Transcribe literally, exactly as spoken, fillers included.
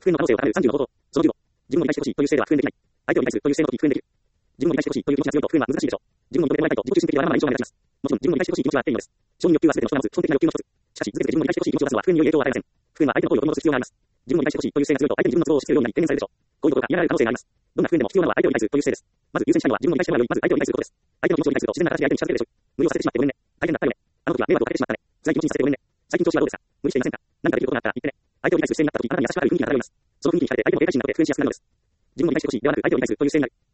復縁の可能性を高めるさんじゅうの冒頭。そのじゅうご、自分を理解してほしいという姿勢では復縁できない。相手を理解するという姿勢の時復縁できる。自分を理解してほしいという気持ちが強いと復縁は難しいでしょう。自分を認めてもらいたいと自己中心的でわがままな印象が目立ちます。もちろん自分を理解してほしい気持ちは定義です。承認欲求は全ての人が持つ基本的な欲求の一つ。しかし、続けて自分を理解してほしい気持ちを出すのは復縁に良い影響を与えません。復縁は相手の行為を取り戻す必要があります。自分を理解してほしいという姿勢が強いと相手に自分の都合を押し付けるようになり懸念されるでしょう。こういうことが嫌がられる可能性があります。どんな復縁でも必要なのは相手を理解するという姿勢です。まず優先したいのは自分を理解してもらうよりまず相手を理解することです。相手の気持ちを理解すると自然な形で相手に近づけるでしょう。無理をさせてしまってごめんね。大変だったよね。あの時は迷惑をかけてしまったね。辛い気持ちにさせてごめんね。最近調子はどうですか？無理していませんか？何かできることがあったら言ってね。相手を理解する姿勢になった時、あなたに優しくなる雰囲気が漂います。その雰囲気に惹かれて相手を理解しなくて復縁しやすくなるのです。自分を理解してほしいではなく相手を理解するという姿勢になる。